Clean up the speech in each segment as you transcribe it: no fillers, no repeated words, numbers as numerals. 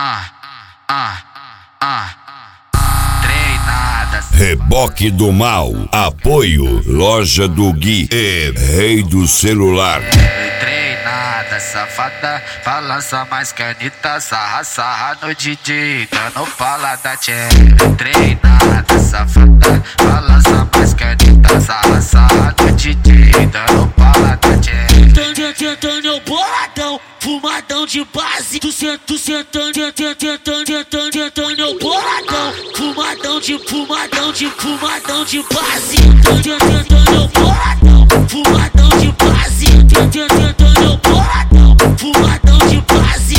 Treinadas. Reboque do Mal, apoio, loja do Gui e rei do celular. Treinada, safada, balança mais canita, sarra no DJ, dando pala da tchê. Treinada, safada, balança mais canita, sarra no DJ, dando pala da tchê. Tentando eu boladão, fumadão de base. Tu sentando eu boladão, fumadão de base. Tentando eu boladão, fumadão de base. Tentando eu boladão, fumadão de base.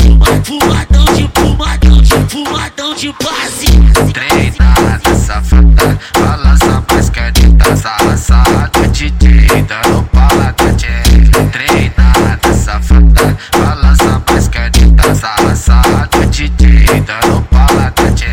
Fumadão de base. Treinada, safada, balança mais canita, sarra no DJ, dando pala da tchê. Treinada, safada, balança mais canita, sarra no DJ, dando pala da tchê.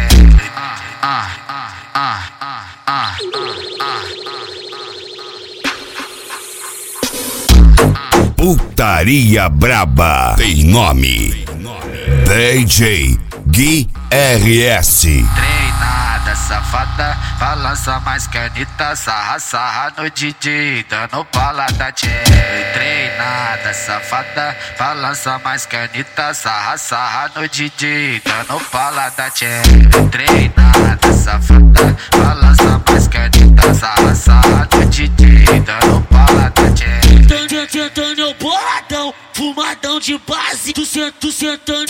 Putaria braba tem nome. DJ Gui RS. Treinada, safada, balança mais canita, sarra no DJ, dando pala da tchê. Treinada, safada, balança mais canita, sarra no DJ, dando pala da tchê. Treinada, safada, balança mais canita, sarra no DJ, dando pala da tchê. Tentando eu boladão, fumadão de base. Tu sentando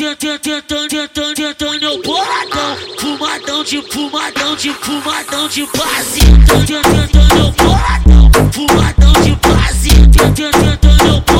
eu boladão, fumadão de base. Tentando eu boladão, fumadão de base. Tentando eu